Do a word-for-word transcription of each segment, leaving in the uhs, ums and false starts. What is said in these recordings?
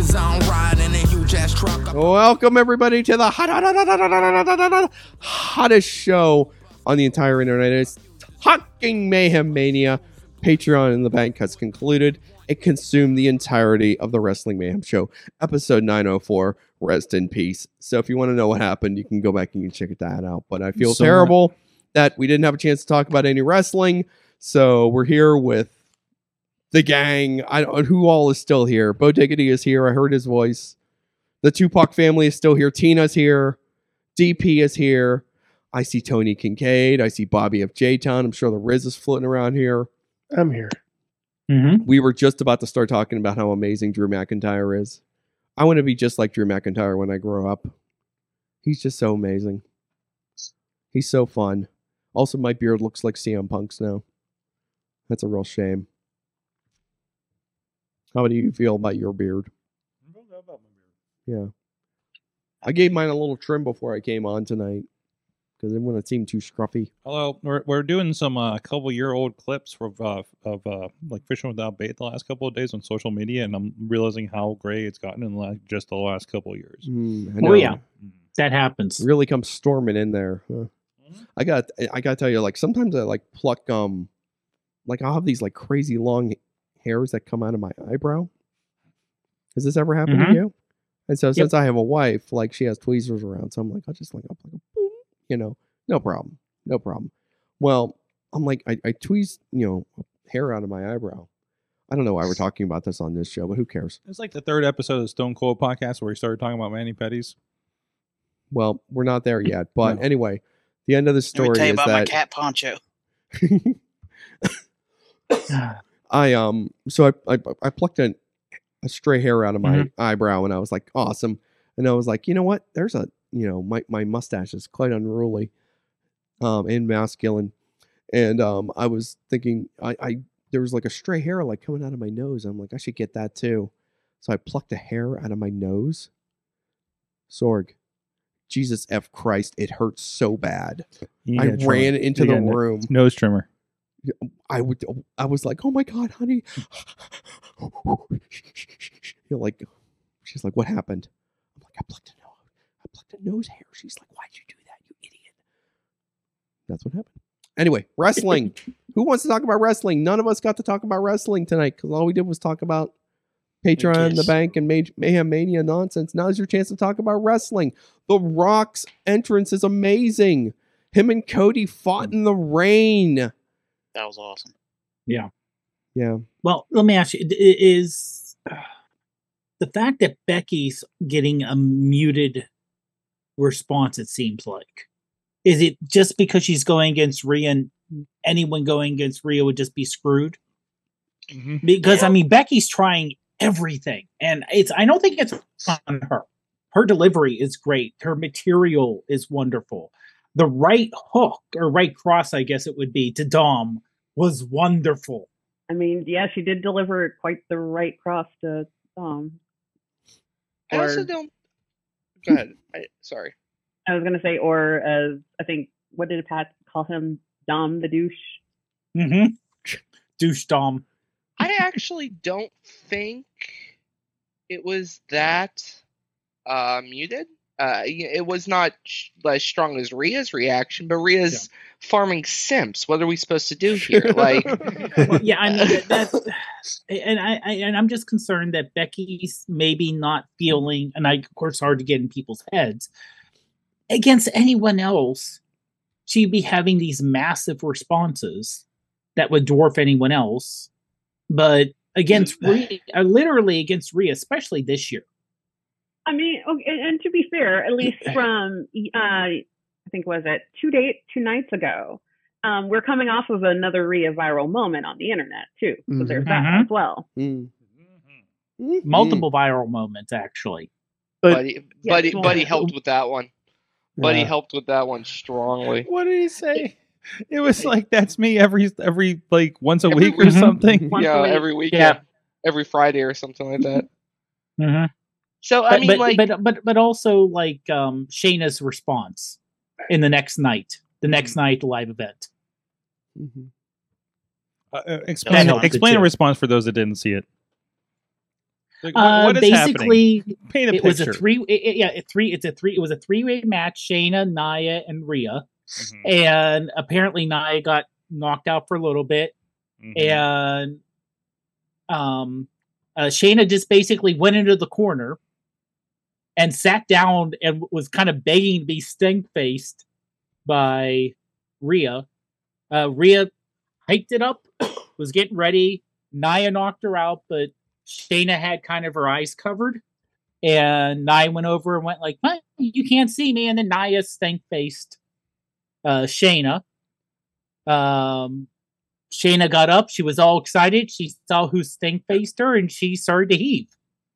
cause I'm riding a huge ass truck. Welcome everybody to the hot, hot, hot, hot, hot, hot, hot, hot, hottest show on the entire internet. It's Talking Mayhem Mania. Patreon in the bank has concluded. It consumed the entirety of the Wrestling Mayhem Show, episode nine oh four. Rest in peace. So if you want to know what happened, you can go back and you can check that out. But I feel so terrible that we didn't have a chance to talk about any wrestling. So we're here with the gang. I don't know who all is still here. Bo Diggity is here. I heard his voice. The Tupac family is still here. Tina's here. D P is here. I see Tony Kincaid. I see Bobby of J-Town. I'm sure the Riz is floating around here. I'm here. Mm-hmm. We were just about to start talking about how amazing Drew McIntyre is. I want to be just like Drew McIntyre when I grow up. He's just so amazing. He's so fun. Also, my beard looks like C M Punk's now. That's a real shame. How do you feel about your beard? I don't know about my beard. Yeah. I gave mine a little trim before I came on tonight because I didn't want to seem too scruffy. Hello, we're we're doing some uh, couple year old clips of uh, of uh, like Fishing Without Bait the last couple of days on social media, and I'm realizing how gray it's gotten in like just the last couple of years. Mm, oh yeah, that happens. It really comes storming in there. Huh? Mm-hmm. I got I got to tell you, like sometimes I like pluck um, like I'll have these like crazy long hairs that come out of my eyebrow. Has this ever happened mm-hmm. to you? And so yep. since I have a wife, like she has tweezers around, so I'm like, I'll just like, I'll like a boom, you know, no problem, no problem. Well, I'm like, I, I tweeze, you know, hair out of my eyebrow. I don't know why we're talking about this on this show, but who cares? It's like the third episode of the Stone Cold podcast where we started talking about mani-pedis. Well, we're not there yet, but no. Anyway, the end of the story Let me tell you is about that my cat Poncho. I um, so I I, I plucked an. a stray hair out of my mm-hmm. eyebrow, and I was like, awesome. And I was like, you know what? There's a, you know, my, my mustache is quite unruly, um, and masculine. And, um, I was thinking I, I, there was like a stray hair like coming out of my nose. I'm like, I should get that too. So I plucked a hair out of my nose. Sorg, Jesus F Christ. It hurts so bad. I ran trimmer. into the room. Nose trimmer. I would. I was like, "Oh my God, honey!" You're like, she's like, "What happened?" I'm like, "I plucked a nose. I plucked a nose hair." She's like, "Why'd you do that, you idiot?" That's what happened. Anyway, wrestling. Who wants to talk about wrestling? None of us got to talk about wrestling tonight because all we did was talk about Patreon, the bank, and May- Mayhem Mania nonsense. Now's your chance to talk about wrestling. The Rock's entrance is amazing. Him and Cody fought in the rain. That was awesome. Yeah. Yeah. Well, let me ask you, is uh, the fact that Becky's getting a muted response, it seems like, is it just because she's going against Rhea and anyone going against Rhea would just be screwed? Mm-hmm. Because, yeah. I mean, Becky's trying everything. And it's, I don't think it's on her. Her delivery is great. Her material is wonderful. The right hook, or right cross, I guess it would be, to Dom was wonderful. I mean, yeah, she did deliver quite the right cross to Dom. I also don't... Go ahead. I, sorry. I was going to say, or as, I think, what did Pat call him? Dom the douche? Mm-hmm. Douche Dom. I actually don't think it was that uh, muted. Uh, it was not sh- as strong as Rhea's reaction, but Rhea's yeah. farming simps. What are we supposed to do here? Like, well, yeah, I mean, that's, and I, I, and I'm just concerned that Becky's maybe not feeling, and I, of course, hard to get in people's heads. Against anyone else, she'd be having these massive responses that would dwarf anyone else, but against Rhea, uh, literally against Rhea, especially this year. I mean, okay, and to be fair, at least from, uh, I think, was it two days, two nights ago, um, we're coming off of another Rhea viral moment on the internet, too. So mm-hmm. there's that mm-hmm. as well. Mm-hmm. Multiple viral moments, actually. But, Buddy, yeah, Buddy, well, Buddy helped with that one. Buddy yeah. helped with that one strongly. What did he say? It was like, that's me every, every like, once a every week, week or something. Once yeah, every week. Yeah. Every Friday or something like that. Mm-hmm. So I but, mean, but, like, but but but also like um, Shayna's response in the next night, the next mm-hmm. night live event. Mm-hmm. Uh, explain explain a response for those that didn't see it. Like, what, Uh, what is happening? basically, Paint a it was picture. a three. It, it- yeah, a three. It's a three. It was a three-way match: Shayna, Nia, and Rhea. Mhm, And apparently, Nia got knocked out for a little bit, mhm. and um, uh, Shayna just basically went into the corner and sat down and was kind of begging to be stink faced by Rhea. Uh, Rhea hyped it up, was getting ready. Nia knocked her out, but Shayna had kind of her eyes covered. And Nia went over and went like, "What? You can't see me." And then Nia stink faced uh, Shayna. Um, Shayna got up. She was all excited. She saw who stink faced her, and she started to heave.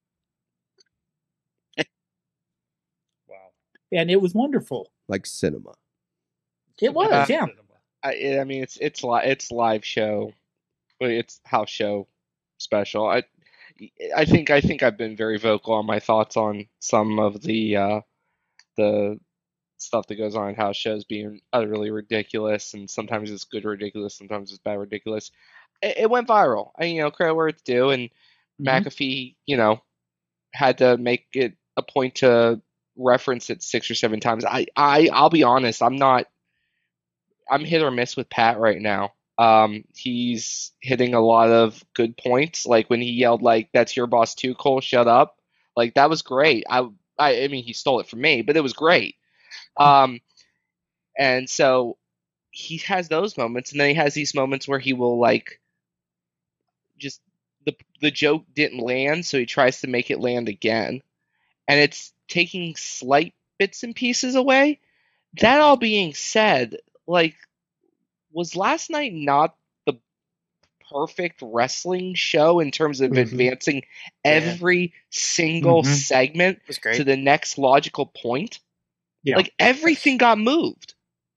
Wow. And it was wonderful. Like cinema. It was, Uh, yeah. I, I mean, it's it's li- it's live show, but it's house show special. I I think I think I've been very vocal on my thoughts on some of the uh, the stuff that goes on in house shows being utterly ridiculous, and sometimes it's good ridiculous, sometimes it's bad ridiculous. It, it went viral. I you know credit where it's due, and Mhm. McAfee you know had to make it a point to reference it six or seven times. I I I'll be honest, I'm not. I'm hit or miss with Pat right now. Um, he's hitting a lot of good points. Like when he yelled, like, "That's your boss too, Cole, shut up." Like that was great. I, I, I mean, he stole it from me, but it was great. Um, and so he has those moments, and then he has these moments where he will like just the the joke didn't land, so he tries to make it land again, and it's taking slight bits and pieces away. That all being said, like, was last night not the perfect wrestling show in terms of Mhm. advancing every single Mhm. segment It was great. to the next logical point? Yeah. Like everything got moved.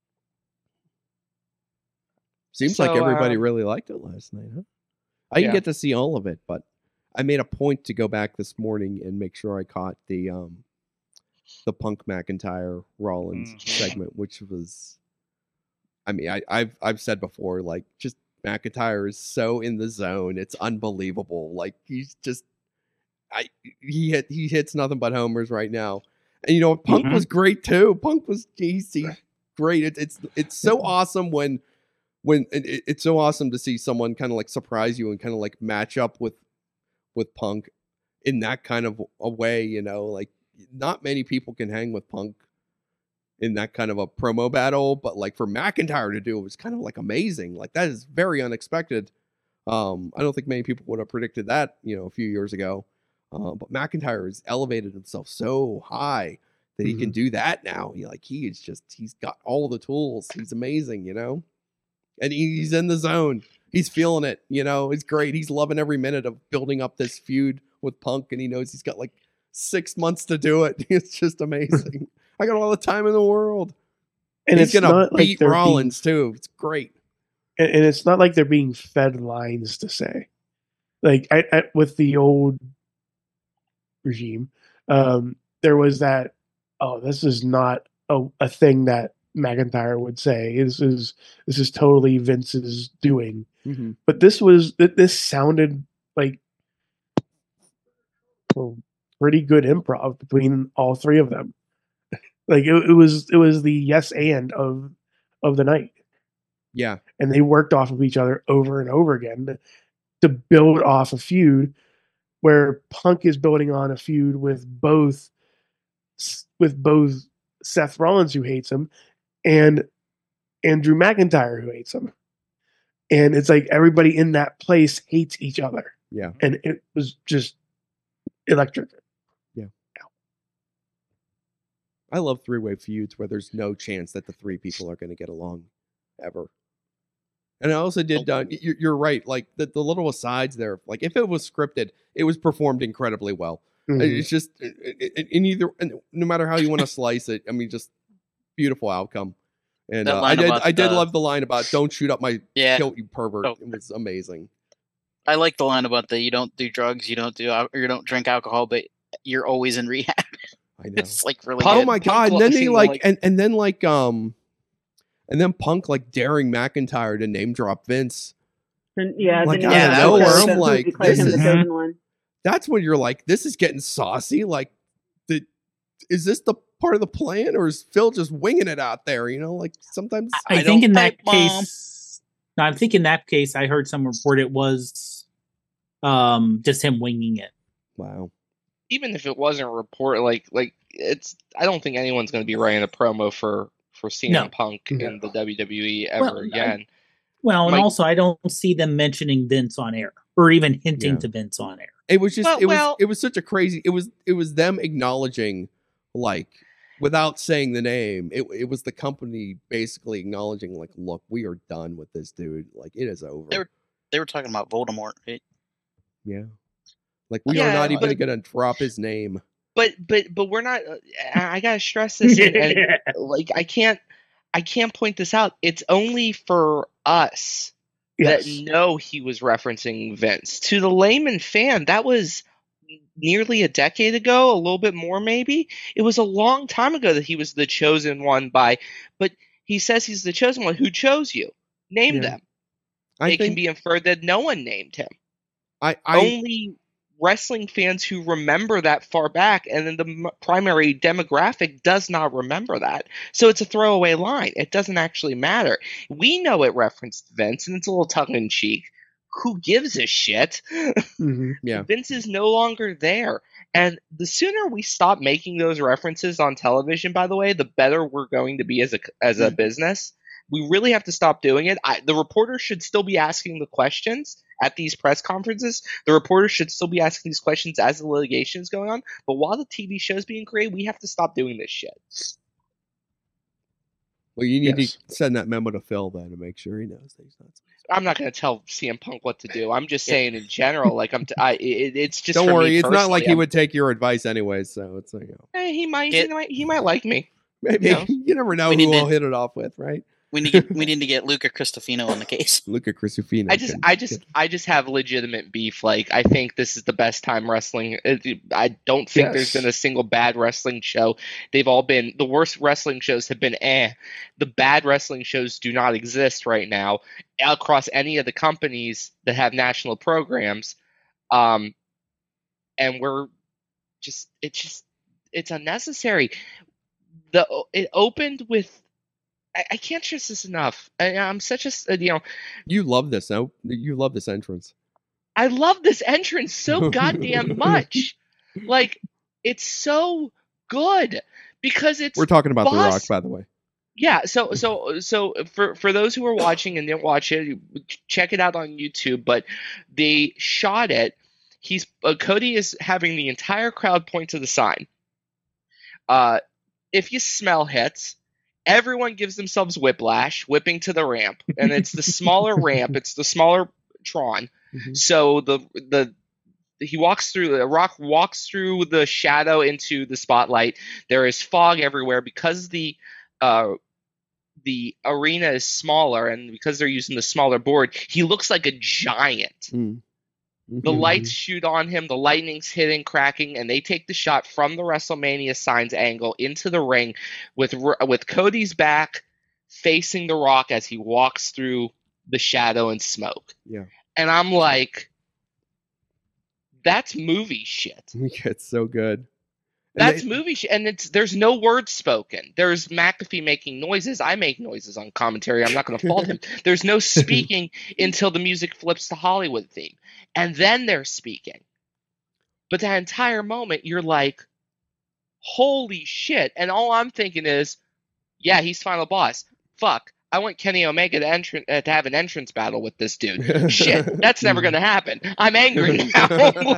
Seems So, like everybody um, really liked it last night, huh? I didn't Yeah. get to see all of it, but I made a point to go back this morning and make sure I caught the um the Punk McIntyre Rollins Mhm. segment, which was, I mean, I, I've I've said before, like, just McIntyre is so in the zone, it's unbelievable. Like he's just, I he hit he hits nothing but homers right now, and you know Punk Mhm. was great too. Punk was he's, he's great. It, it's it's so awesome when when it, it- it's so awesome to see someone kind of like surprise you and kind of like match up with with Punk in that kind of a way. You know, like not many people can hang with Punk in that kind of a promo battle, but like for McIntyre to do it was kind of like amazing. Like that is very unexpected. Um, I don't think many people would have predicted that, you know, a few years ago. Uh, but McIntyre has elevated himself so high that he can do that now. He like he is just he's got all the tools. He's amazing, you know, and he- he's in the zone. He's feeling it, you know. It's great. He's loving every minute of building up this feud with Punk, and he knows he's got like six months to do it. It's just amazing. I got all the time in the world. And he's it's gonna not like beat they're Rollins too. It's great. being, and, and it's not like they're being fed lines to say. Like I, I, with the old regime, um, there was that. Oh, this is not a, a thing that McIntyre would say. This is this is totally Vince's doing. Mm-hmm. But this was th- this sounded like well, pretty good improv between all three of them. Like it, it was it was the yes and of of the night, Yeah. and they worked off of each other over and over again to, to build off a feud where Punk is building on a feud with both with both Seth Rollins, who hates him, and Andrew McIntyre, who hates him. And it's like everybody in that place hates each other. Yeah. And it was just electric. I love three-way feuds where there's no chance that the three people are going to get along ever. And I also did, uh, you're, you're right, like the, the little asides there, like if it was scripted, it was performed incredibly well. Mhm. It's just, in either, no matter how you want to slice it, I mean, just beautiful outcome. And That uh, I line did, about I did the- love the line about "Don't shoot up my Yeah. kilt, you pervert." Oh. It was amazing. I like the line about the you don't do drugs, you don't do al- or you don't drink alcohol, but you're always in rehab. I know. It's like really Oh good. my Punk god! And lo- then they seemed like, like- and, and then like um, and then Punk like daring McIntyre to name drop Vince. And, yeah, Like, then out he of was nowhere, the- I'm who like, declared this him the is- chosen one. that's when you're like, this is getting saucy. Like, the, is this the part of the plan, or is Phil just winging it out there? You know, like sometimes I, I, I think don't in that fight, Mom. case, no, I think in that case, I heard some report it was um, just him winging it. Wow. Even if it wasn't a report, like like it's, I don't think anyone's going to be writing a promo for for C M No. Punk No. in the W W E ever Well, I- again. Well, and Mike- also I don't see them mentioning Vince on air or even hinting Yeah. to Vince on air. It was just Well- it was well- it was such a crazy it was it was them acknowledging, like, without saying the name, it it was the company basically acknowledging, like, look, we are done with this dude. Like, it is over. They were- They were talking about Voldemort. Right? Yeah. Like, we Yeah, are not even but- gonna drop his name. But but but we're not. I I gotta stress this, and, and like I can't I can't point this out. It's only for us Yes. that know he was referencing Vince. To the layman fan, that was nearly a decade ago, a little bit more maybe. It was a long time ago that he was the chosen one by, but he says he's the chosen one. Who chose you? Name Yeah. them. I It think can be inferred that no one named him. I I Only wrestling fans who remember that far back, and then the m- primary demographic does not remember that. So it's a throwaway line. It doesn't actually matter. We know it referenced Vince, and it's a little tongue in cheek. Who gives a shit? Mhm. yeah. Vince is no longer there. And the sooner we stop making those references on television, by the way, the better we're going to be as a as a business. We really have to stop doing it. I, the reporters should still be asking the questions at these press conferences. The reporters should still be asking these questions as the litigation is going on. But while the T V show is being created, we have to stop doing this shit. Well, you need Yes. to send that memo to Phil then to make sure he knows that he's not. I'm not going to tell C M Punk what to do. I'm just saying in general. Like I'm, t- I, it, it's just. Don't for worry, me it's not like personally, he I'm- would take your advice anyways. So it's like, you know, Eh, he might, Get- he might, he might like me. maybe No. you never know We who need we'll to- hit it off with, right? We need to get, we need to get Luca Cristofino on the case. Luca Crisufino. I just, can- I just, I just have legitimate beef. Like, I think this is the best time wrestling. it- I don't think there's Yes. been a single bad wrestling show. They've all been, the worst wrestling shows have been eh. The bad wrestling shows do not exist right now across any of the companies that have national programs. Um, and we're just, it's just, it's unnecessary. The it opened with. I, I can't stress this enough. I, I'm such a s- you know. You love this, no? You love this entrance. I love this entrance so goddamn much. Like, it's so good because it's We're talking about The Rock, boss- by the way. yeah. So so so for for those who are watching and didn't watch it, check it out on YouTube. But they shot it. He's uh, Cody is having the entire crowd point to the sign. Uh, if you smell hits. Everyone gives themselves whiplash, whipping to the ramp, and it's the smaller ramp. It's the smaller Tron. Mhm. So the the he walks through the Rock walks through the shadow into the spotlight. There is fog everywhere because the uh, the arena is smaller, and because they're using the smaller board, he looks like a giant. Mm. The Mhm. lights shoot on him, the lightning's hitting, cracking, and they take the shot from the WrestleMania signs angle into the ring with with Cody's back facing The Rock as he walks through the shadow and smoke. Yeah. And I'm like, that's movie shit. It's so good. And That's they- movie shit, and it's there's no words spoken. There's McAfee making noises. I make noises on commentary. I'm not going to fault him. There's no speaking until the music flips to Hollywood theme, and then they're speaking. But that entire moment, you're like, "Holy shit!" And all I'm thinking is, "Yeah, he's final boss. Fuck, I want Kenny Omega to entran- uh, to have an entrance battle with this dude. Shit, that's never going to happen. I'm angry now."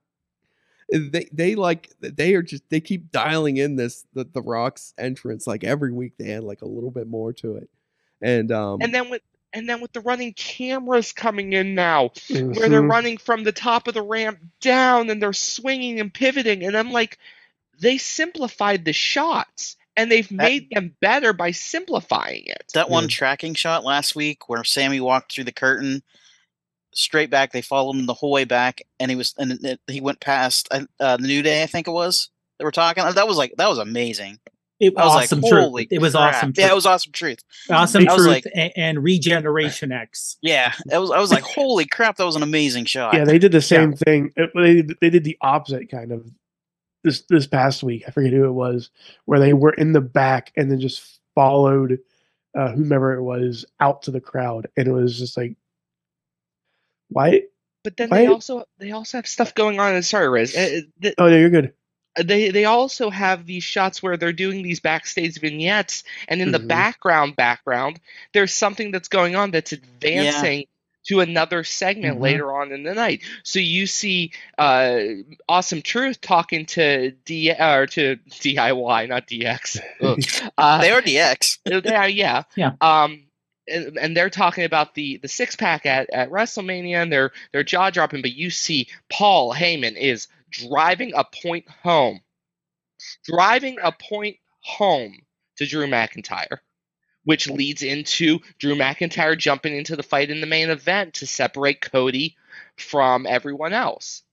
they they like they are just they keep dialing in this the, the Rock's entrance like every week. They add like a little bit more to it, and um and then with and then with the running cameras coming in now, where they're Mhm. running from the top of the ramp down and they're swinging and pivoting, and I'm like, they simplified the shots and they've made them better by simplifying it. That one Yeah. tracking shot last week where Sammy walked through the curtain straight back, they followed him the whole way back, and he was and it, he went past uh, the New Day, I think it was. They were talking. That was like that was amazing. It I was awesome like, truth. holy It was crap. awesome. Yeah, truth. it was awesome truth. Awesome I was truth like- and, and Regeneration X. Yeah, it was. I was like, holy crap, that was an amazing shot. Yeah, they did the same thing. Uh, They they did the opposite kind of this this past week. I forget who it was, where they were in the back and then just followed uh, whomever it was out to the crowd, and it was just like, why? But then Why- they also they also have stuff going on. Sorry, Riz. Uh, th- Oh no, you're good. they they also have these shots where they're doing these backstage vignettes, and in the Mhm. background background there's something that's going on that's advancing to another segment Mhm. later on in the night. So you see uh Awesome Truth talking to D or to D I Y, not D X. Ugh. uh, They are D X. yeah, yeah. Yeah. Um, and, and they're talking about the the six pack at, at WrestleMania, and they're they're jaw dropping. But you see, Paul Heyman is driving a point home, driving a point home to Drew McIntyre, which leads into Drew McIntyre jumping into the fight in the main event to separate Cody from everyone else.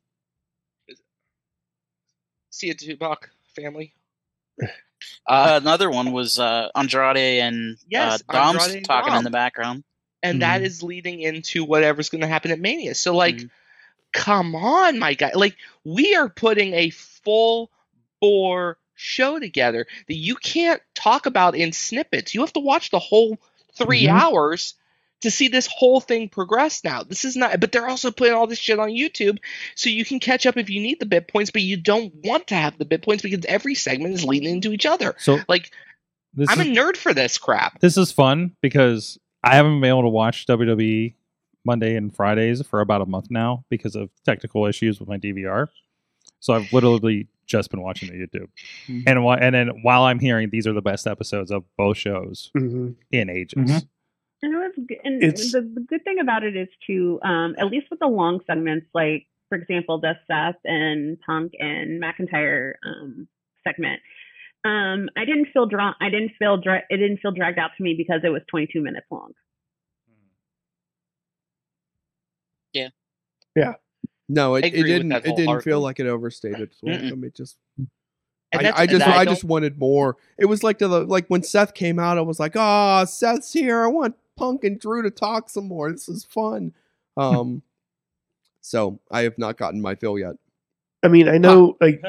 See you, Tupac family. Uh, Uh, another one was uh, Andrade and Yes, uh, Dom's Andrade and talking Dom. in the background. and that Mhm. is leading into whatever's going to happen at Mania. So, like, Mhm. come on, my guy. Like, we are putting a full bore show together that you can't talk about in snippets. You have to watch the whole three Mhm. hours to see this whole thing progress now. This is not, but they're also putting all this shit on YouTube so you can catch up if you need the bit points, but you don't want to have the bit points because every segment is leading into each other. So Like, this I'm is, a nerd for this crap. this is fun because I haven't been able to watch W W E Monday and Fridays for about a month now because of technical issues with my D V R. So I've literally just been watching the YouTube, Mhm. and wh- and then while I'm hearing these are the best episodes of both shows Mhm. in ages. Mhm. And, it was, g- and It's- the, the good thing about it is to, um, at least with the long segments, like for example, the Seth and Punk and McIntyre um, segment, um, I didn't feel drawn. I didn't feel dra- it didn't feel dragged out to me because it was twenty-two minutes long. No, it, I it agree with didn't. that It didn't wholeheartedly. feel like it overstated. its Mm-mm. welcome. It just. And I, that's- I and just, I I, don't- just wanted more. It was like the like when Seth came out, I was like, "Ah, Seth's here. I want Punk and Drew to talk some more. This is fun." Um, so I have not gotten my fill yet. I mean, I know, like,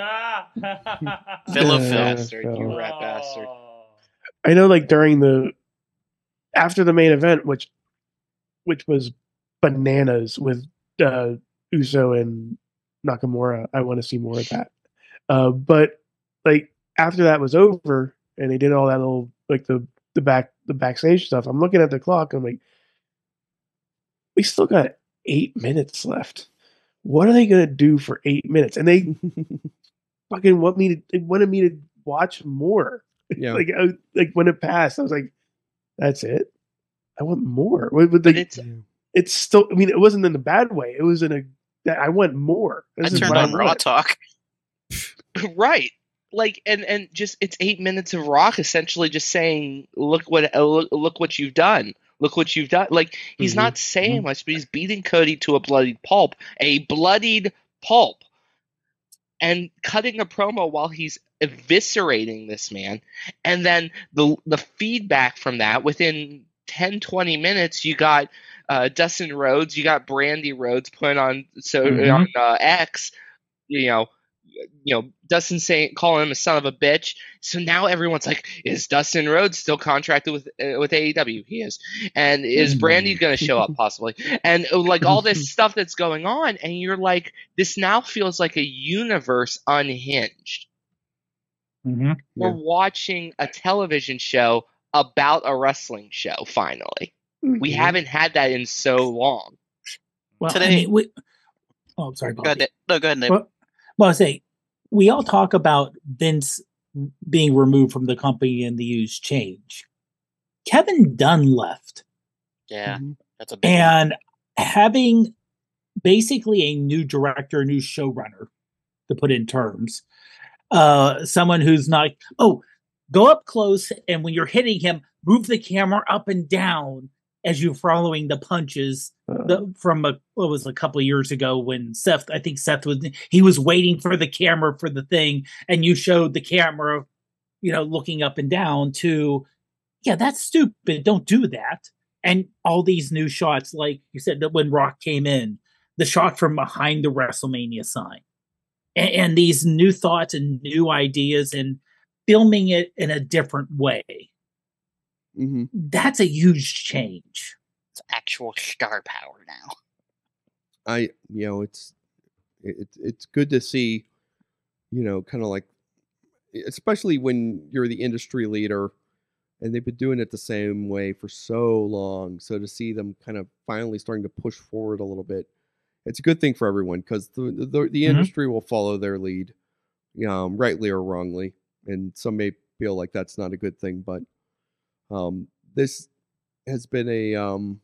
Fill of Uh, Phil. Bastard, you Phil. rat bastard. I know, like during the after the main event, which which was bananas with uh, Uso and Nakamura. I want to see more of that. Uh, but like after that was over and they did all that little like the the back the backstage stuff, I'm looking at the clock. I'm like, we still got eight minutes left. What are they gonna do for eight minutes? And they fucking want me to they wanted me to watch more. Yeah. Like I, like when it passed, I was like, that's it. I want more. But, but But the- it's it's still. I mean, it wasn't in a bad way. It was in a that I want more. I This is turned what on Raw want. Talk. right. Like and and just it's eight minutes of Rock essentially just saying, look what uh, look, look what you've done. Look what you've done. Like he's Mhm. not saying much, but he's beating Cody to a bloodied pulp, a bloodied pulp, and cutting a promo while he's eviscerating this man. And then the the feedback from that within ten, twenty minutes, you got uh, Dustin Rhodes, you got Brandy Rhodes put on so Mhm. on uh, X, you know. You know, Dustin saying calling him a son of a bitch. So now everyone's like, is Dustin Rhodes still contracted with uh, with A E W? He is. And is Brandy going to show up possibly? And uh, like all this stuff that's going on, and you're like, this now feels like a universe unhinged. Mhm. We're Yeah. watching a television show about a wrestling show. Finally, we Mhm. haven't had that in so long. Well, Today- I mean, we, oh, I'm sorry. Go ahead, Bobby. Dave. No, go ahead, Dave. Well, well, I say we all talk about Vince being removed from the company and the huge change. Kevin Dunn left, Yeah, Mhm. that's a big one. and having basically a new director, new showrunner, to put in terms, uh, someone who's not. Oh, go up close, and when you're hitting him, move the camera up and down as you're following the punches. Uh, The, from a what was a couple of years ago when Seth, I think Seth was he was waiting for the camera for the thing, and you showed the camera you know, looking up and down to, yeah, that's stupid. Don't do that. And all these new shots, like you said, that when Rock came in, the shot from behind the WrestleMania sign, and, and these new thoughts and new ideas and filming it in a different way. Mm-hmm. That's a huge change. It's actual star power now. I, you know, it's it, it's good to see, you know, kind of like, especially when you're the industry leader and they've been doing it the same way for so long. So to see them kind of finally starting to push forward a little bit, it's a good thing for everyone, because the the, the Mm-hmm. industry will follow their lead, um, rightly or wrongly. And some may feel like that's not a good thing, but um, this has been a, um,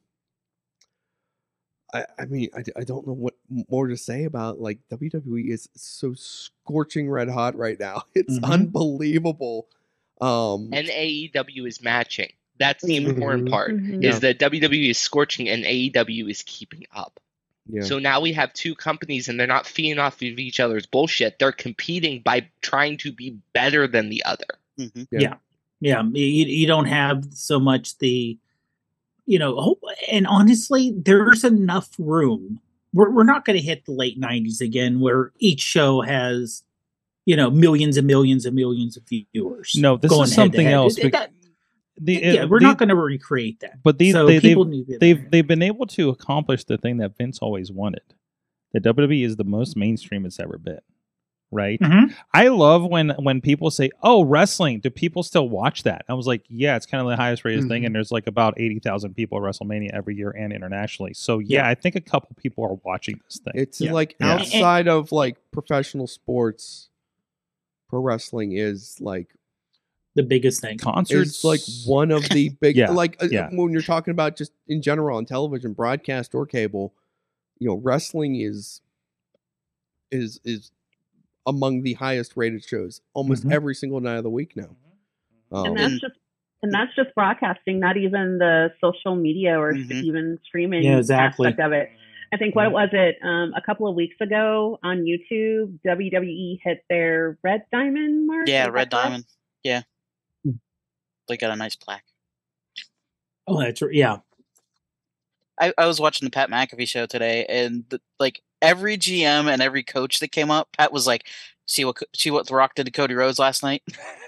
I, I mean, I, I don't know what more to say about, like, W W E is so scorching red hot right now. It's Mhm. unbelievable. Um, And A E W is matching. That's the important Mhm. part. Mhm. Yeah. Is that W W E is scorching and A E W is keeping up. yeah. So now we have two companies and they're not feeding off of each other's bullshit. They're competing by trying to be better than the other. hmm Yeah. Yeah, you, you don't have so much the, you know, hope, and honestly, there's enough room. We're, we're not going to hit the late nineties again where each show has, you know, millions and millions and millions of viewers. No, this going is something head-to-head. else. It- it- bec- the, yeah, it- we're the- not going to recreate that. But these, so they, people they've, need to- they've they've been able to accomplish the thing that Vince always wanted. The W W E is the most mainstream it's ever been, right? Mhm. I love when when people say, "Oh, wrestling, do people still watch that?" I was like, "Yeah, it's kind of the highest rated thing, Mhm. and there's like about eighty thousand people at WrestleMania every year and internationally." So yeah, Yeah. I think a couple people are watching this thing. It's Yeah. like Yeah. outside of like professional sports, pro wrestling is like The biggest thing. Concerts, is like one of the big Yeah, like uh, yeah. when you're talking about just in general on television, broadcast or cable, you know, wrestling is is is among the highest rated shows almost Mhm. every single night of the week now. Um, and that's just and that's just broadcasting, not even the social media or Mhm. even streaming Yeah, exactly. aspect of it. I think what was it um, a couple of weeks ago on YouTube, W W E hit their red diamond mark. Yeah, Is that Red correct? Diamond. Yeah. They got a nice plaque. Oh, that's right. Yeah. I, I was watching the Pat McAfee show today, and the, like every G M and every coach that came up, Pat was like, "See what see what The Rock did to Cody Rhodes last night."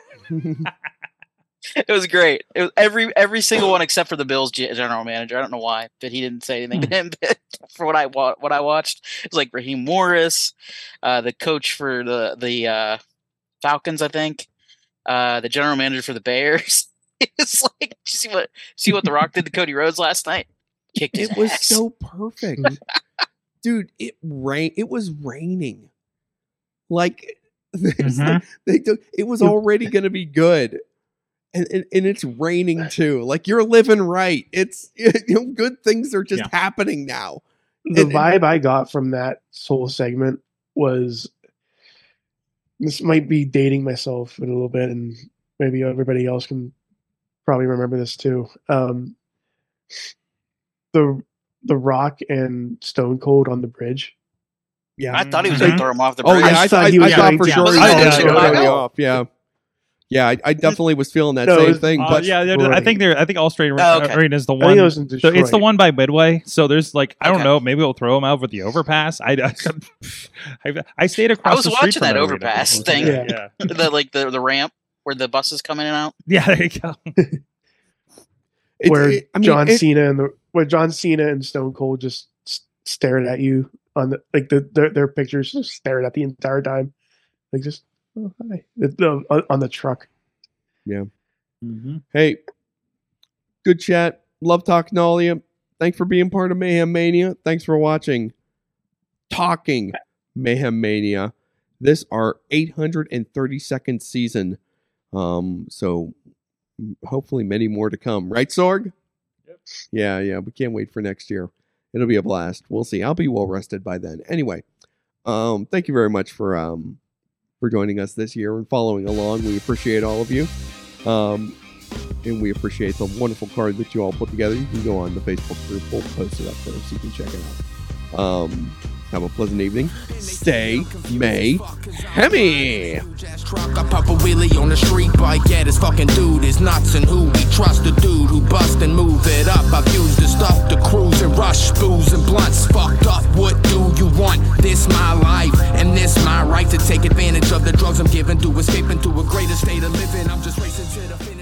It was great. It was every every single one except for the Bills G- general manager. I don't know why, but he didn't say anything to him. But for what I wa- what I watched, it was like Raheem Morris, uh, the coach for the the uh, Falcons, I think, uh, the general manager for the Bears. It's like, see what see what The Rock did to Cody Rhodes last night? Kicked his it was ass. so perfect, dude. It rain. It was raining. Like there's Mhm. like- they took. It was already going to be good, and, and and it's raining too. Like you're living right. It's you know, good things are just Yeah. happening now. The And- and- vibe I got from that whole segment was, this might be dating myself a little bit, and maybe everybody else can probably remember this too. Um, the The Rock and Stone Cold on the bridge. Yeah. I thought he was Mhm. going to throw him off the Oh bridge. yeah, I I, thought I, he was I thought going for to. sure Was he it was in going to throw Chicago? me off. Yeah, yeah, I, I definitely was feeling that No, it same was- thing. Uh, But yeah, they're- I think they're. I think All Straight Oh, okay. Arena is the I think one. it was in So Detroit. it's the one by Midway. So there's like I don't Okay. know. Maybe we'll throw him out with the overpass. I I, I stayed across. I was the street watching from that arena. overpass thing. Yeah, Yeah. yeah, the like the, the ramp where the buses come in and out. yeah. There you go. it's, where it- I mean, John it- Cena and the where John Cena and Stone Cold just s- stared at you on the like the their, their pictures, just stared at the entire time, like just oh hi It- no, on, on the truck. Mm-hmm. Hey, good chat. Love talking to all of you. Thanks for being part of Mayhem Mania. Thanks for watching Talking Mayhem Mania. This our eight hundred thirty-second season. Um, so hopefully many more to come. Right, Sorg? Yep. Yeah, yeah. We can't wait for next year. It'll be a blast. We'll see. I'll be well rested by then. Anyway, um, thank you very much for um for joining us this year and following along. We appreciate all of you. Um, and we appreciate the wonderful card that you all put together. You can go on the Facebook group. We'll post it up there so you can check it out. Um, Have a pleasant evening. Stay Mayhemmy. Truck, I pop a wheelie on the street bike. Yeah, this fucking dude is nuts, and who we trust, the dude who bust and move it up. I've used the stuff to cruise and rush, booze and blunts. Fucked up, what do you want? This my life, and this my right to take advantage of the drugs I'm given to escape into a greater state of living. I'm just racing to the finish.